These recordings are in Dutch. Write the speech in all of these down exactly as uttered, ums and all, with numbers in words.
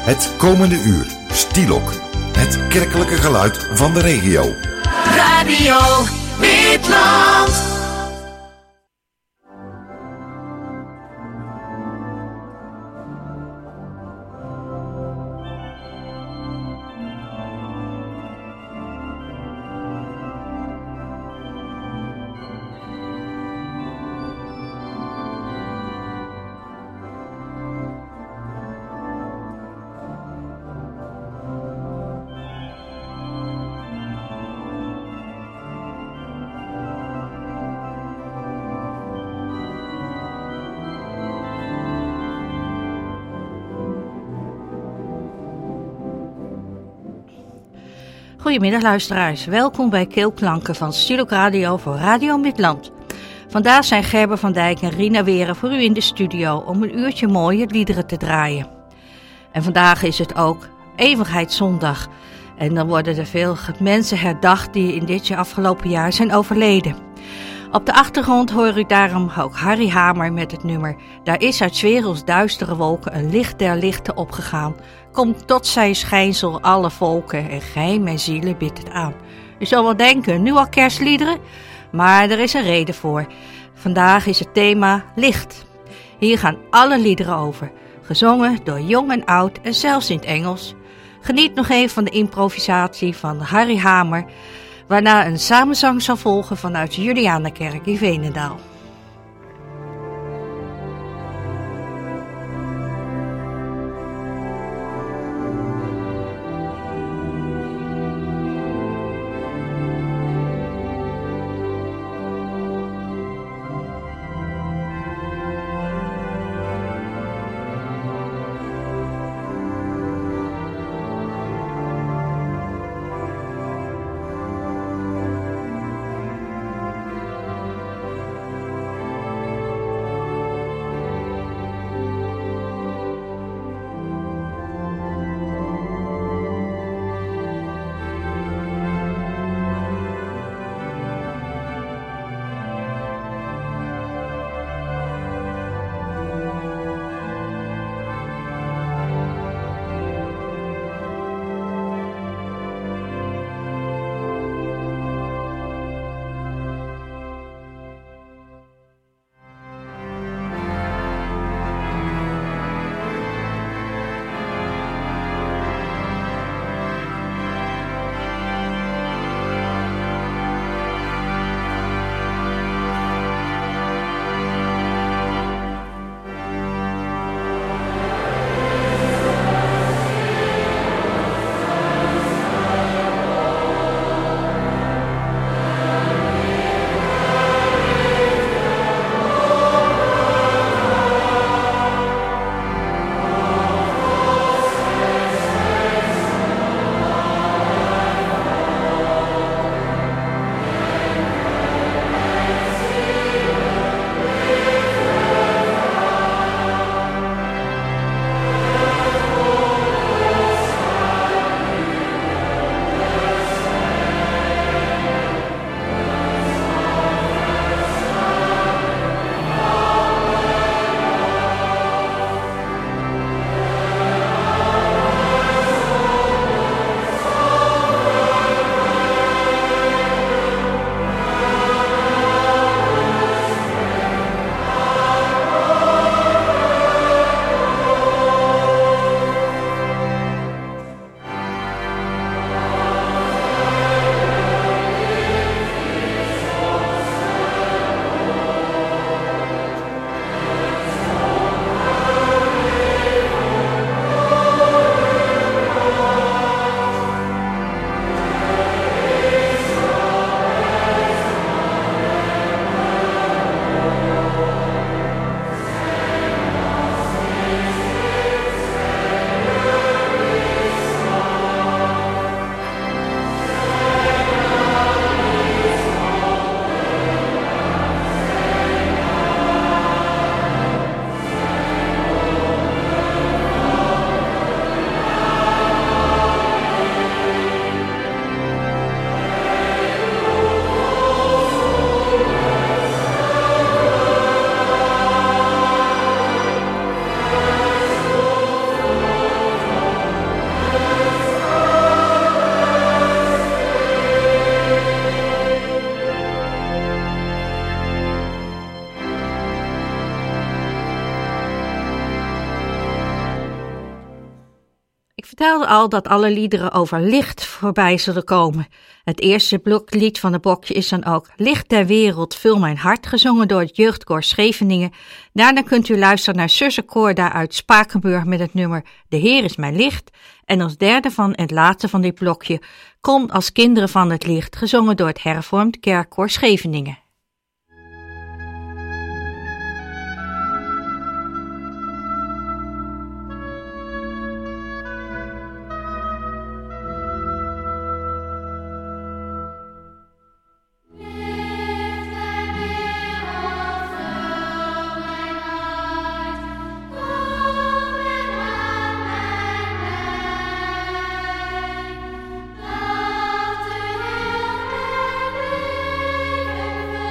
Het komende uur, Stielok. Het kerkelijke geluid van de regio. Radio Witland. Goedemiddag luisteraars, welkom bij Keelklanken van Stielok Radio voor Radio Midland. Vandaag zijn Gerber van Dijk en Rina Weren voor u in de studio om een uurtje mooie liederen te draaien. En vandaag is het ook Eeuwigheidszondag en dan worden er veel mensen herdacht die in dit jaar afgelopen jaar zijn overleden. Op de achtergrond hoor u daarom ook Harry Hamer met het nummer Daar is uit 's werelds duistere wolken een licht der lichten opgegaan. Komt tot zijn schijnsel alle volken en gij mijn zielen bidt het aan. U zal wel denken, nu al kerstliederen? Maar er is een reden voor. Vandaag is het thema licht. Hier gaan alle liederen over. Gezongen door jong en oud en zelfs in het Engels. Geniet nog even van de improvisatie van Harry Hamer, waarna een samenzang zal volgen vanuit Julianakerk in Veenendaal. Ik vertelde al dat alle liederen over licht voorbij zullen komen. Het eerste bloklied van het blokje is dan ook Licht der wereld, vul mijn hart, gezongen door het jeugdkoor Scheveningen. Daarna kunt u luisteren naar Zussenkoor daar uit Spakenburg met het nummer De Heer is mijn licht. En als derde van het laatste van dit blokje Kom als kinderen van het licht, gezongen door het hervormd kerkkoor Scheveningen. Laat de Heer leven.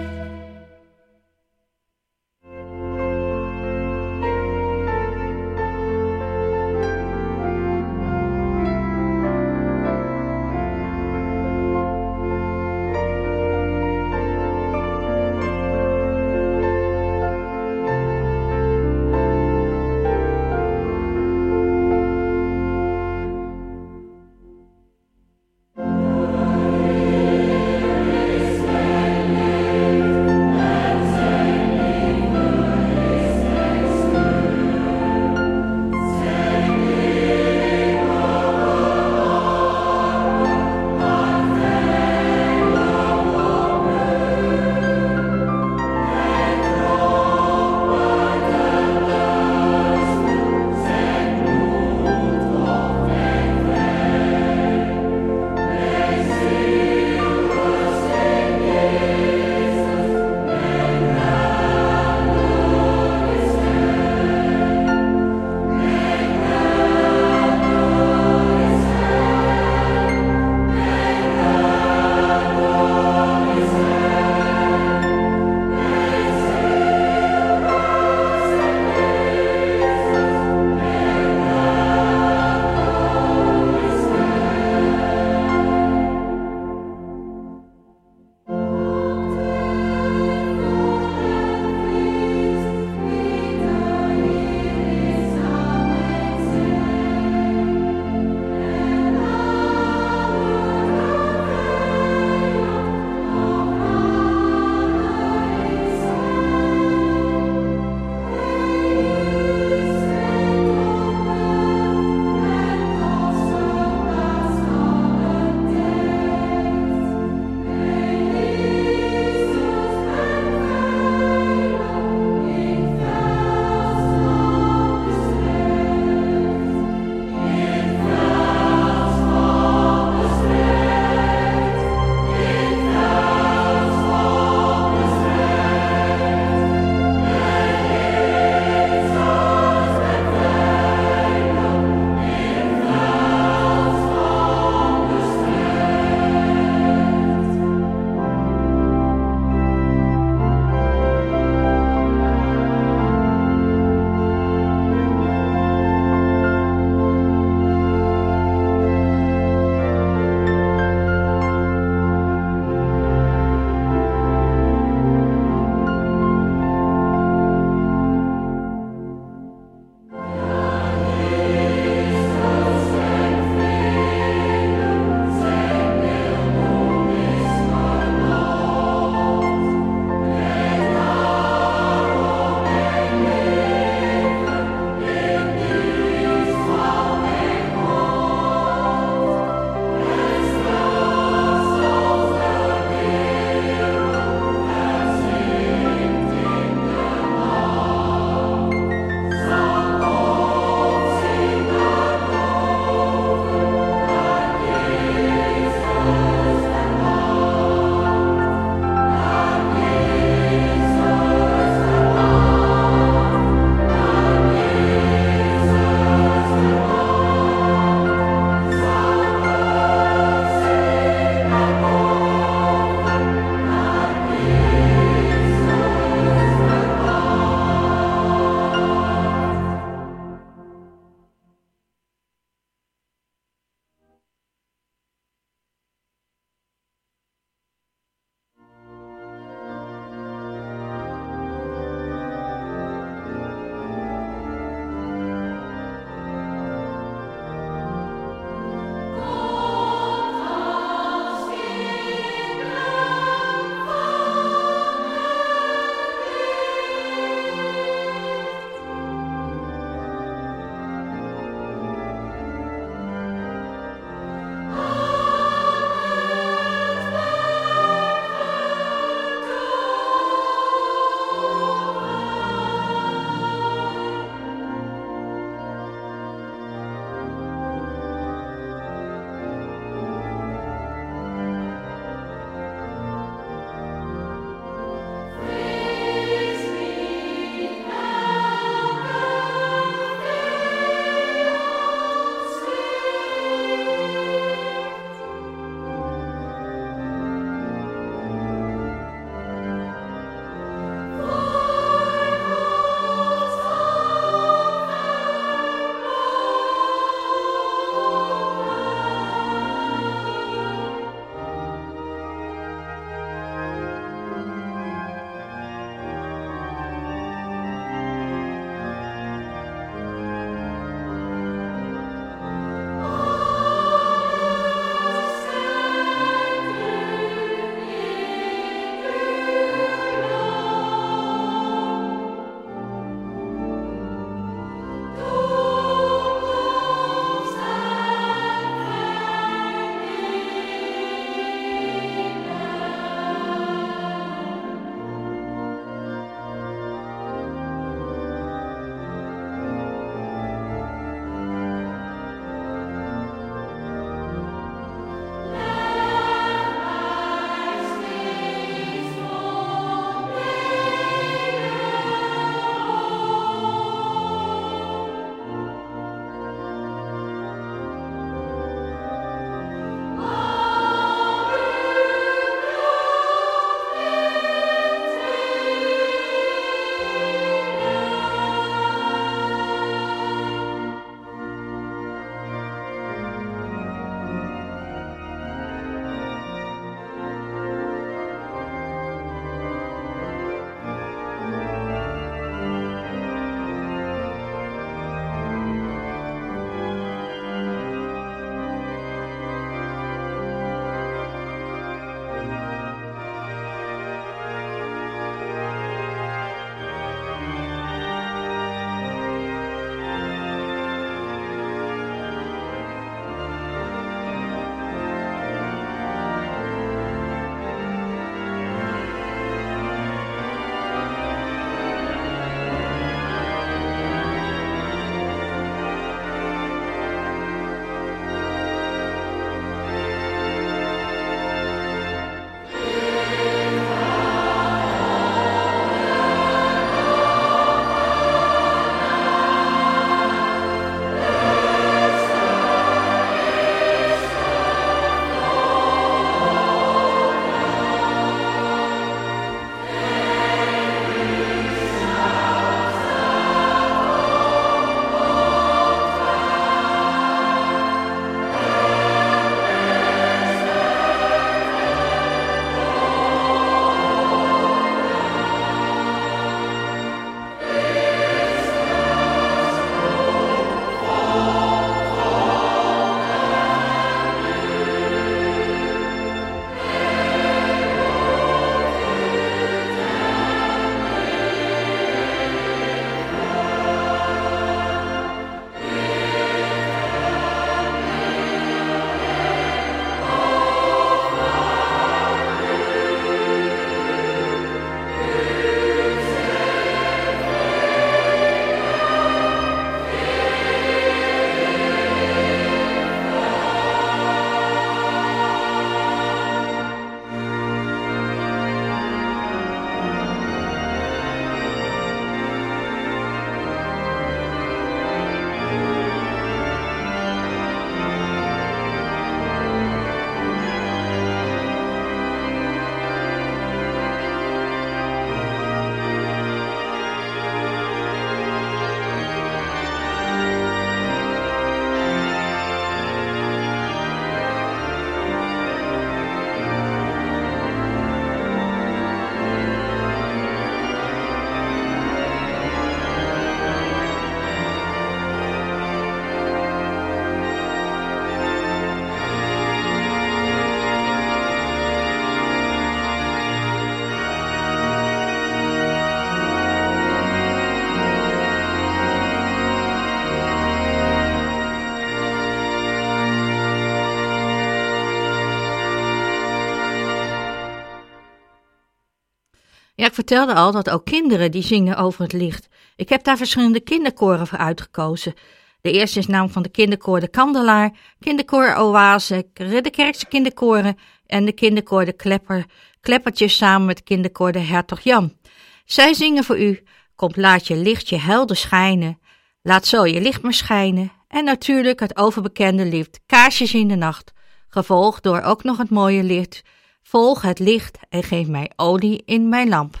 Ja, ik vertelde al dat ook kinderen die zingen over het licht. Ik heb daar verschillende kinderkoren voor uitgekozen. De eerste is namelijk van de kinderkoor De Kandelaar, kinderkoor Oase, de Kerkse kinderkoren en de kinderkoor De Klepper, Kleppertjes samen met de kinderkoor De Hertog Jan. Zij zingen voor u, komt laat je lichtje helder schijnen, laat zo je licht maar schijnen en natuurlijk het overbekende lied Kaarsjes in de Nacht, gevolgd door ook nog het mooie lied Volg het licht en geef mij olie in mijn lamp.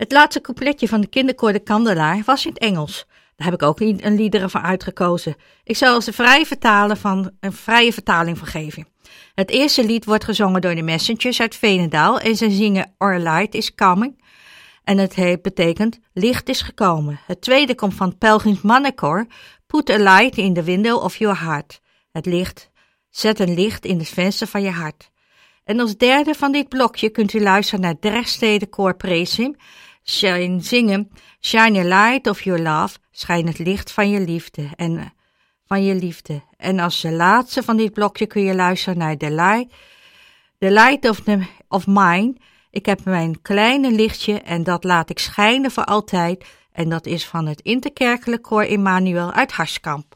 Het laatste coupletje van de kinderkoor De Kandelaar was in het Engels. Daar heb ik ook een liederen van uitgekozen. Ik zal er een vrije, vertalen van, een vrije vertaling van geven. Het eerste lied wordt gezongen door de Messengers uit Veenendaal en ze zingen Our Light is Coming. En het heet, betekent licht is gekomen. Het tweede komt van het Pelgrims Mannenkoor. Put a light in the window of your heart. Het licht, zet een licht in het venster van je hart. En als derde van dit blokje kunt u luisteren naar Drechtstede Koor Presim. Zingen Shine a light of your love. Schijn het licht van je liefde. En, van je liefde. En als de laatste van dit blokje kun je luisteren naar The Light. The Light of, the, of Mine. Ik heb mijn kleine lichtje en dat laat ik schijnen voor altijd. En dat is van het Interkerkelijk Koor Emmanuel uit Harskamp.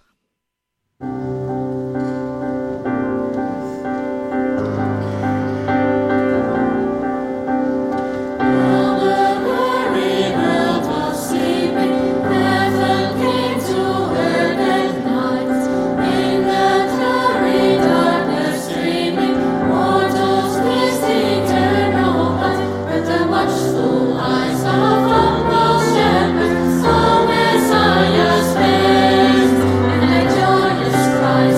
Christ.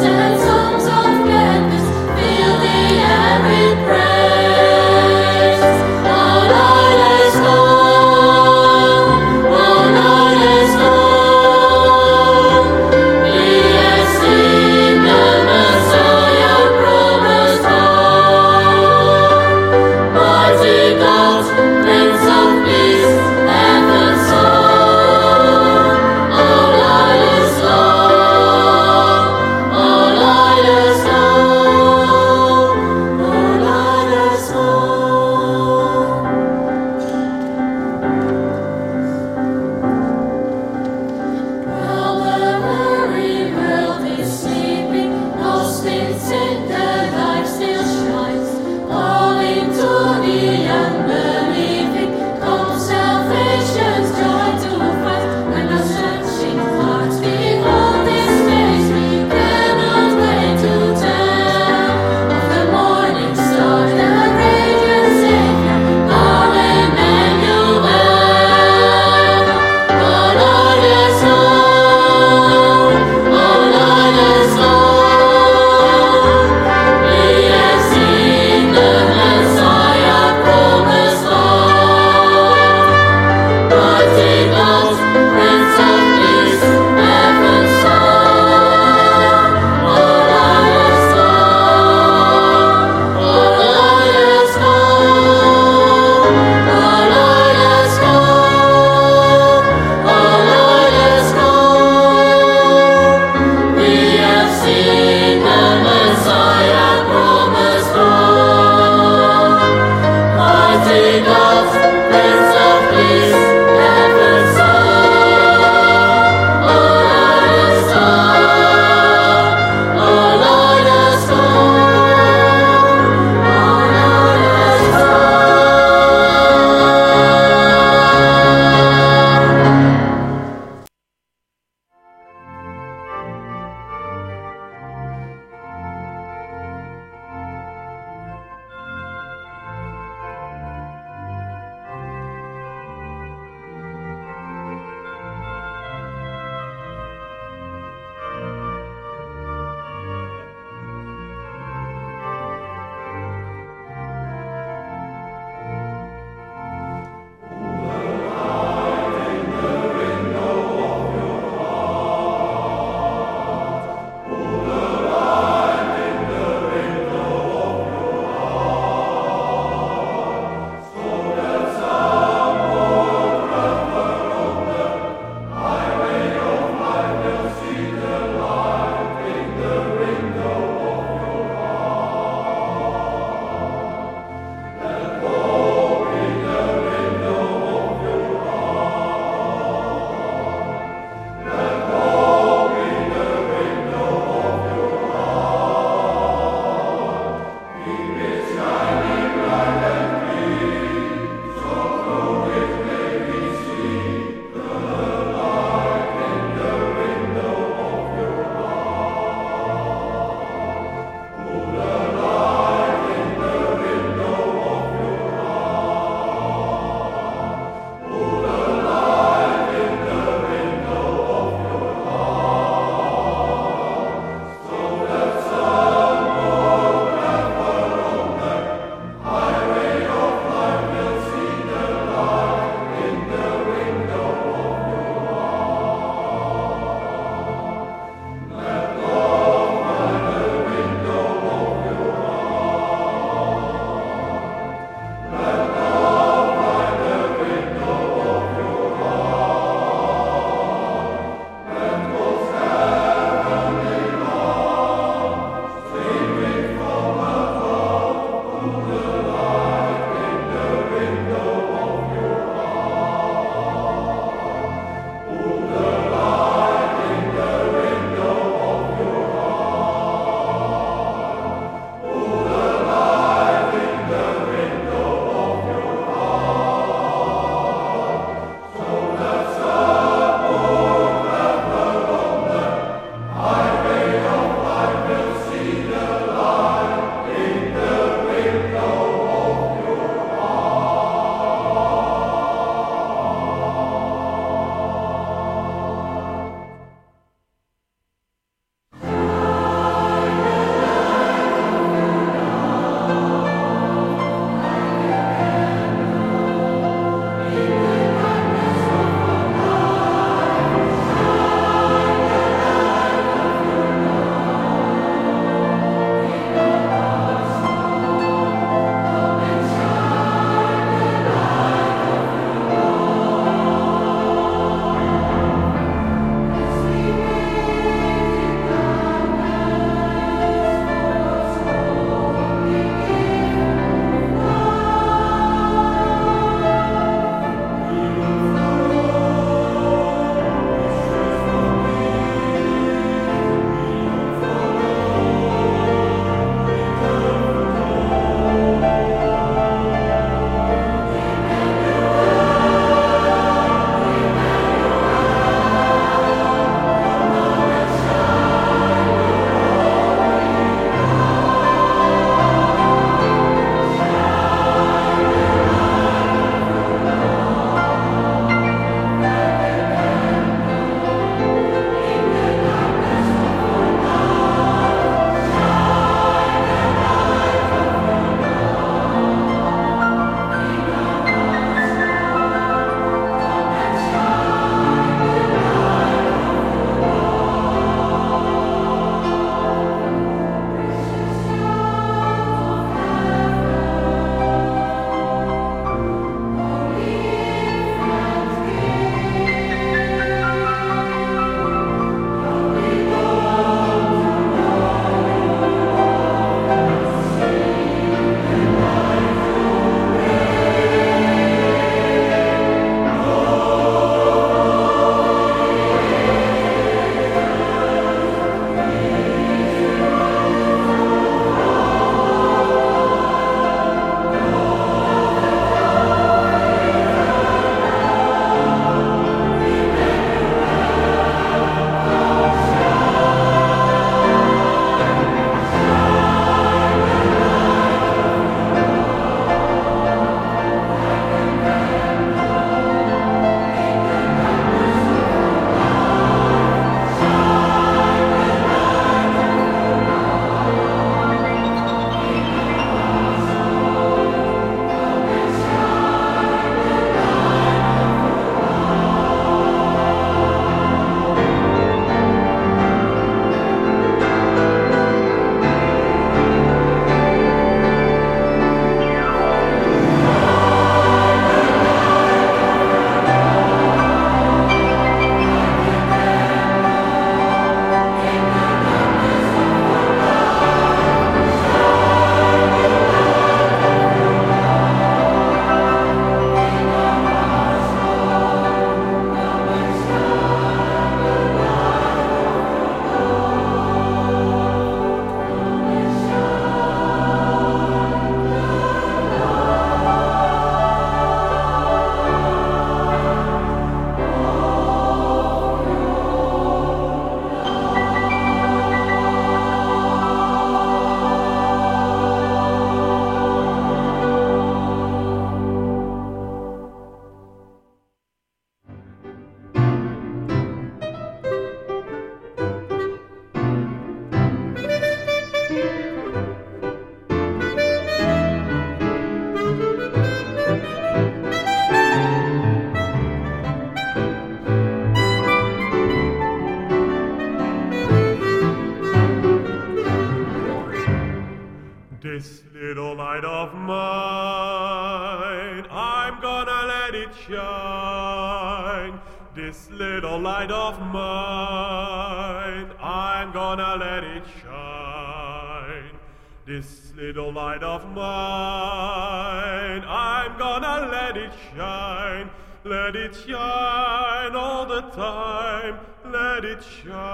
This little light of mine, I'm gonna let it shine. This little light of mine, I'm gonna let it shine. This little light of mine, I'm gonna let it shine. Let it shine all the time, let it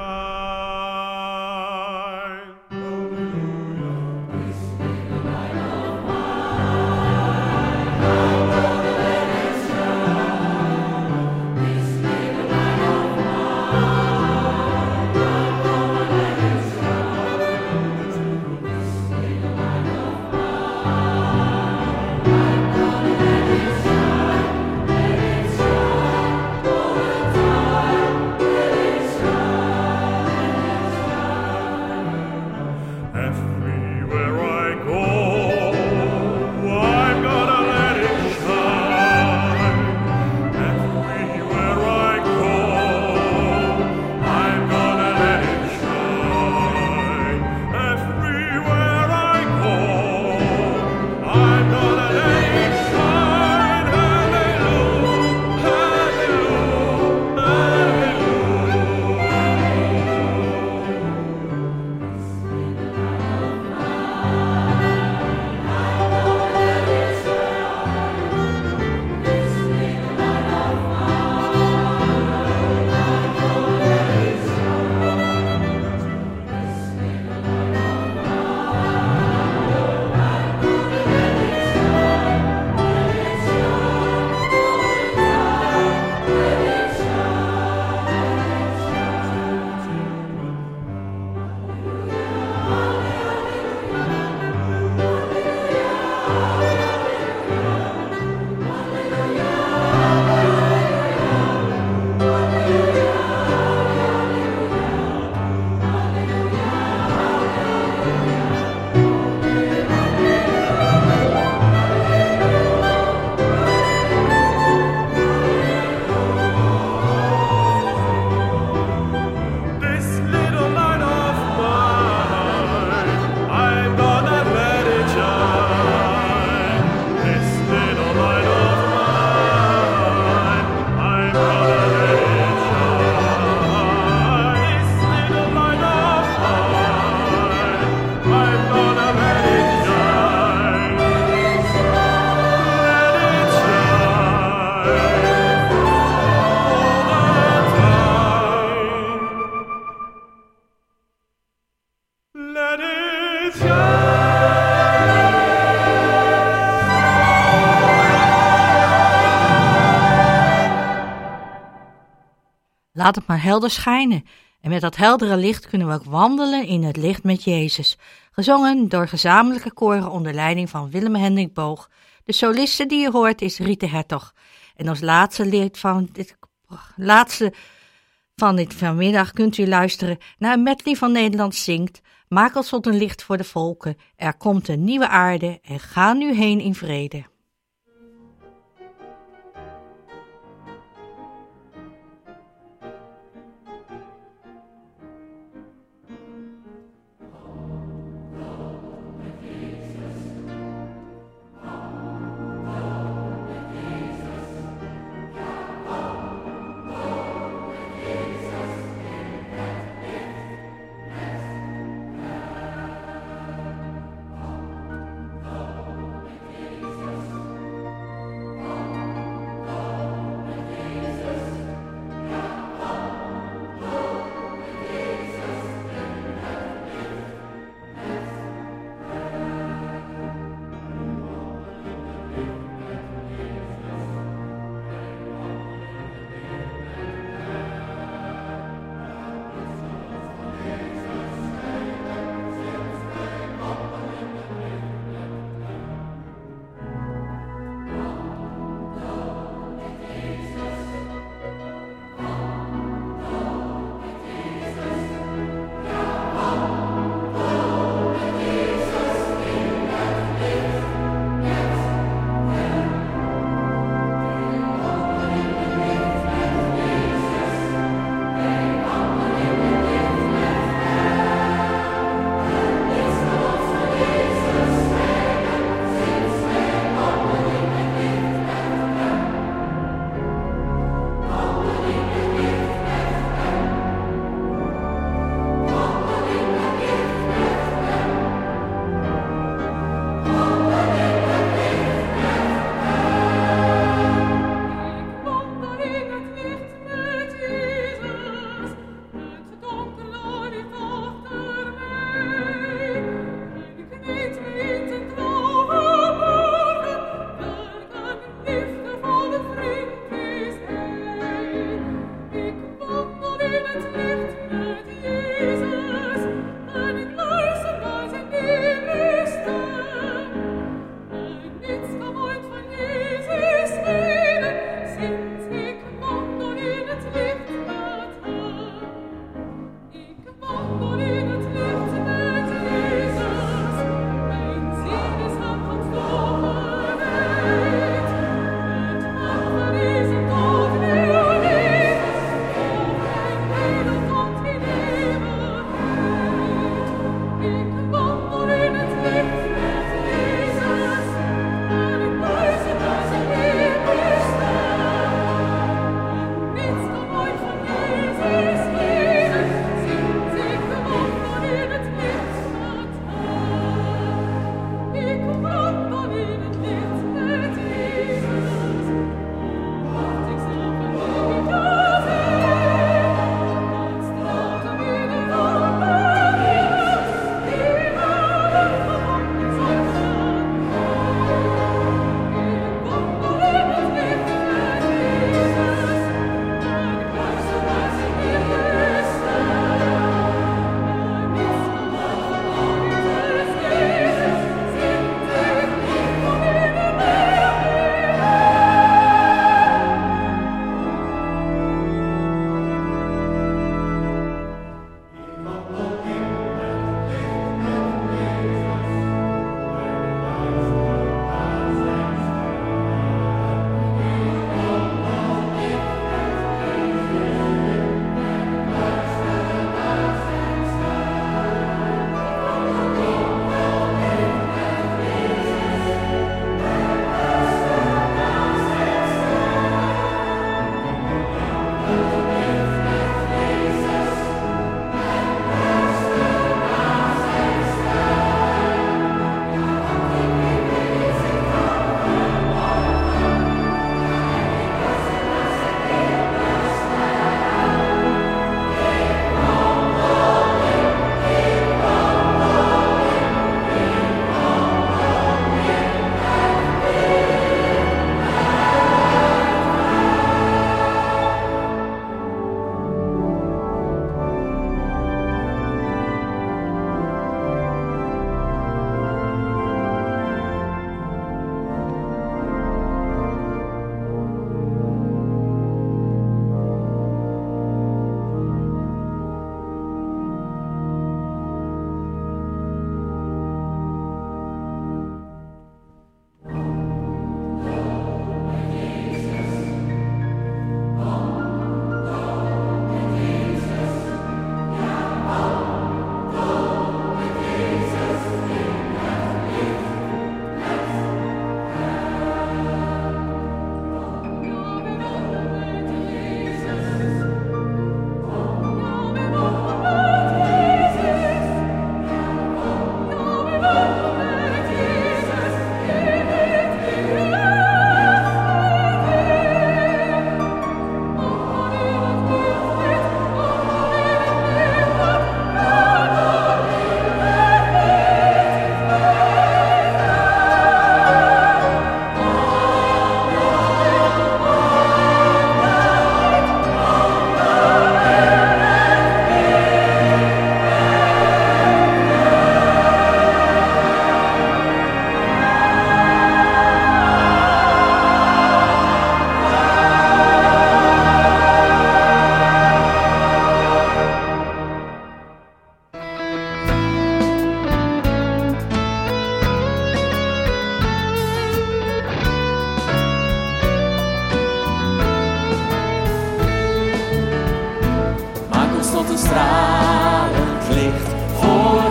shine. Laat het maar helder schijnen. En met dat heldere licht kunnen we ook wandelen in het licht met Jezus. Gezongen door gezamenlijke koren onder leiding van Willem Hendrik Boog. De soliste die je hoort is Riete Hertog. En als laatste lied van dit, laatste van dit vanmiddag kunt u luisteren naar een medley van Nederland zingt. Maak ons tot een licht voor de volken. Er komt een nieuwe aarde en ga nu heen in vrede. Jesus.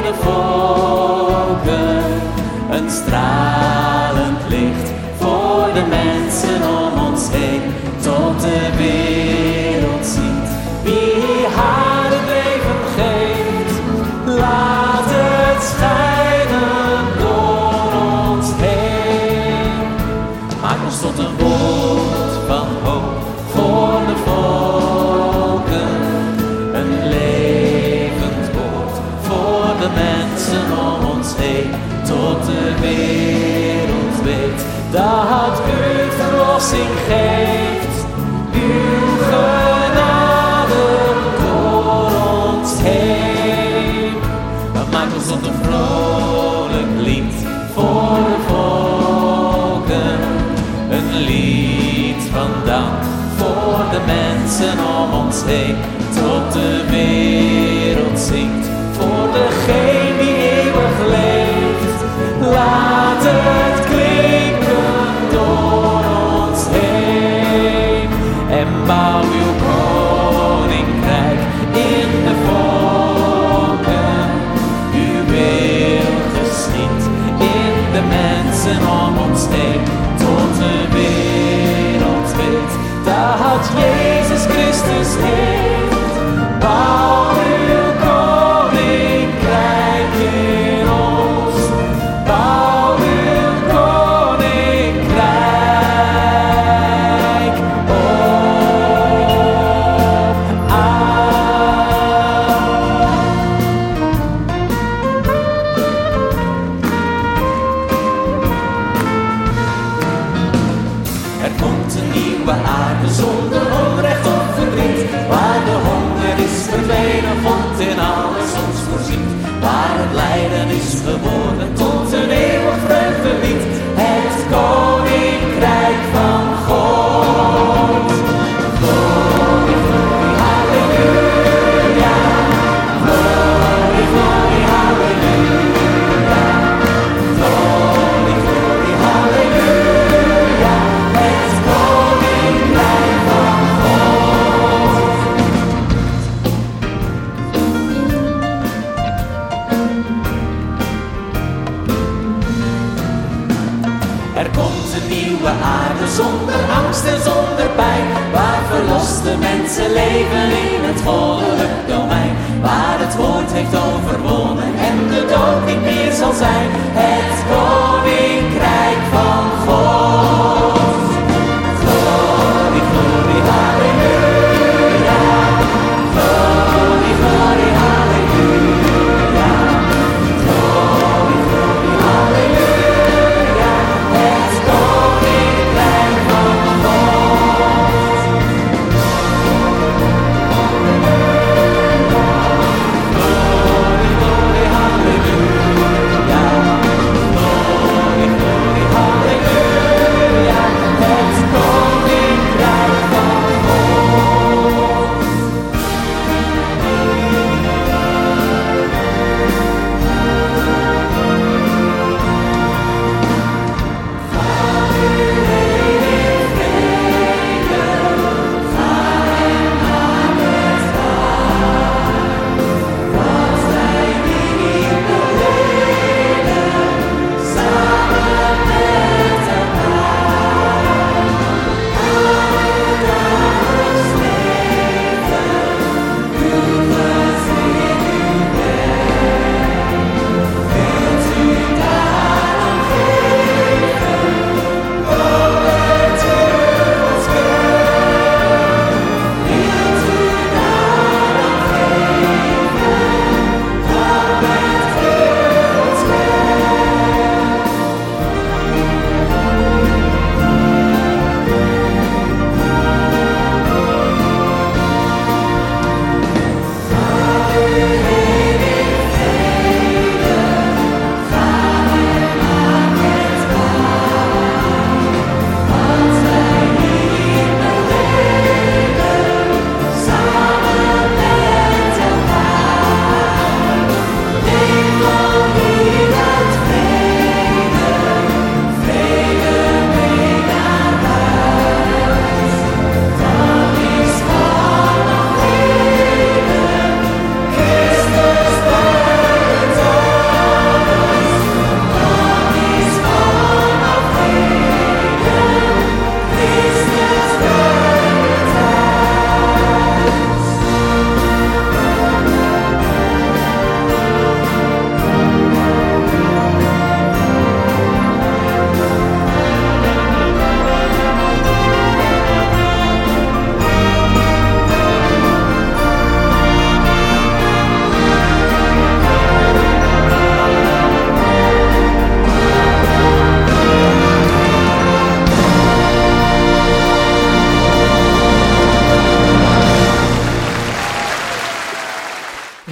de volken, een stralend licht voor de mensen om ons heen, tot de wereld ziet wie haar het leven geeft. Laat het schijnen door ons heen. Maak ons tot een woord van hoop voor de volken, een levend woord voor de mensen om ons heen, tot de wereld weet dat u verlossing geeft. Uw genade door ons heen. Maak ons tot een vrolijk lied voor de volken, een lied van dank voor de mensen om ons heen, tot de wereld zingt voor degene die eeuwig leeft. Laat het klinken door ons heen en bouw uw koninkrijk in de volken. Uw wil geschied in de mensen om ons heen, tot de wereld weet dat Jezus Christus leeft. Bouw uw koninkrijk in ons, bouw uw koninkrijk op Er komt een nieuwe aarde zonder onrecht of verdriet, waar de honger is verdwenen, God in alles ons voorziet, waar het lijden is geworden tot een eeuwig vreugdelied, het koninkrijk van God. Glory, glory, halleluja, glory, glory, halleluja, glory, glory, halleluja, het koninkrijk van God. Er komt een nieuwe aarde zonder angst en zonder pijn, waar verloste mensen leven in het goddelijk domein, waar het woord heeft overwonnen en de dood niet meer zal zijn, het koninkrijk van God. Glory, glory, halleluja, glory, glory, halleluja, glory, glory, halleluja, het koninkrijk van God. Glory, glory, halleluja, glory, glory,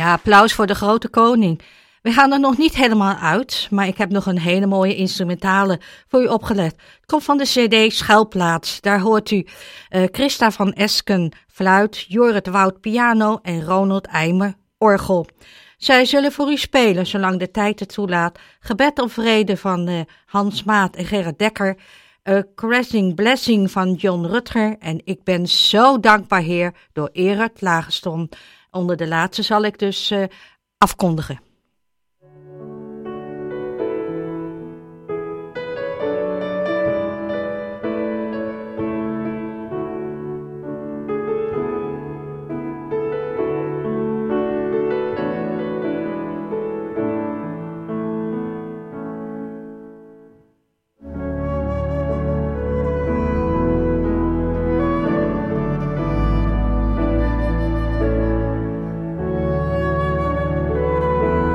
Ja, applaus voor de grote koning. We gaan er nog niet helemaal uit, maar ik heb nog een hele mooie instrumentale voor u opgelet. Het komt van de cd Schuilplaats. Daar hoort u uh, Christa van Esken fluit, Jorrit Wout piano en Ronald Eimer orgel. Zij zullen voor u spelen, zolang de tijd het toelaat. Gebed om vrede van uh, Hans Maat en Gerrit Dekker. A Crashing Blessing van John Rutger. En Ik ben zo dankbaar, Heer, door Erard Lageston. Onder de laatste zal ik dus uh, afkondigen. Thank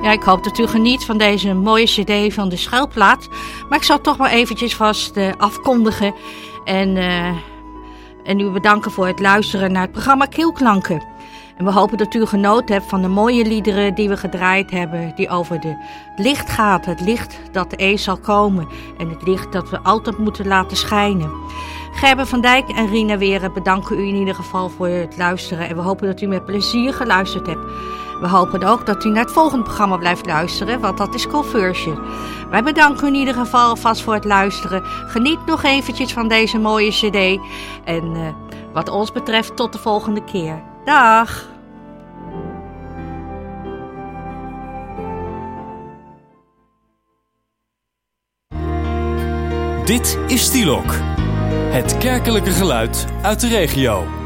Ja, ik hoop dat u geniet van deze mooie cd van de Schuilplaat. Maar ik zal toch maar eventjes vast uh, afkondigen. En, uh, en u bedanken voor het luisteren naar het programma Keelklanken. En we hopen dat u genoten hebt van de mooie liederen die we gedraaid hebben. Die over de, het licht gaat. Het licht dat eens zal komen. En het licht dat we altijd moeten laten schijnen. Gerben van Dijk en Rina Weren bedanken u in ieder geval voor het luisteren. En we hopen dat u met plezier geluisterd hebt. We hopen ook dat u naar het volgende programma blijft luisteren, want dat is Conversion. Wij bedanken u in ieder geval alvast voor het luisteren. Geniet nog eventjes van deze mooie cd. En uh, wat ons betreft tot de volgende keer. Dag! Dit is Stielok. Het kerkelijke geluid uit de regio.